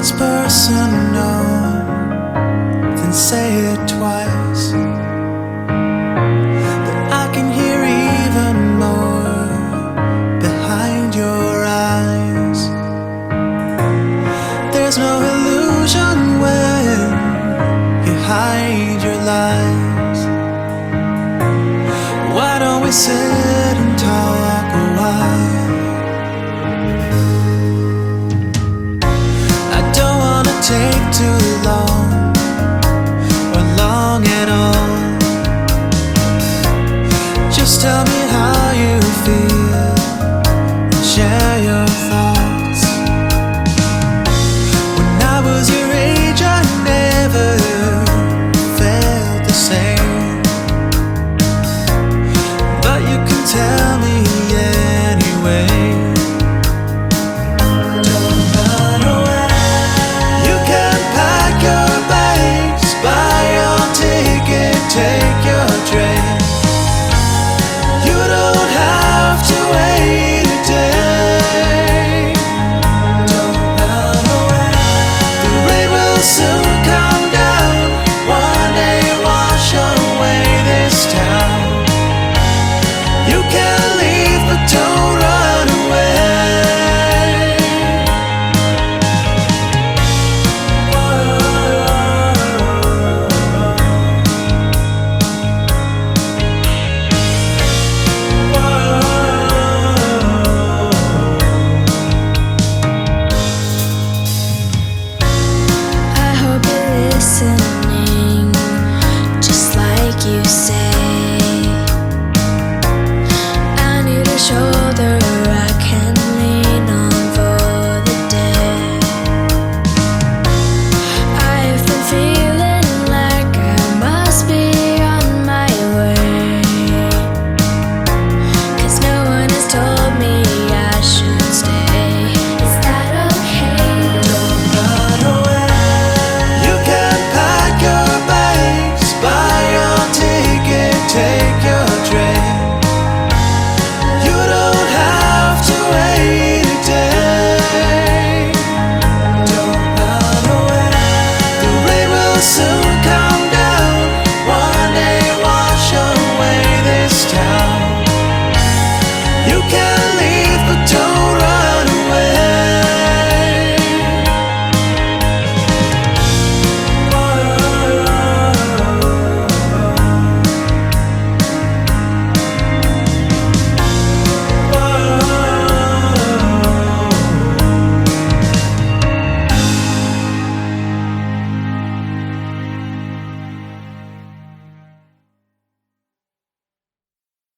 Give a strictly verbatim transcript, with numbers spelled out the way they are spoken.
it's personal, then say it twice. But I can hear even more behind your eyes. There's no illusion when you hide your lies. Why don't we sit and talk a while? I don't wanna take too long, or long at all. Just tell me how you feel and share your thoughts. When I was your age, I never felt the same, but you can tell me anyway. Don't run away. You can pack your bags, buy your ticket, take your train. You don't have to wait a day. Don't run away. The rain will soon come down, one day wash away this town. You can leave, but don't run away. I hope you're listening, just like you say. I need a shoulder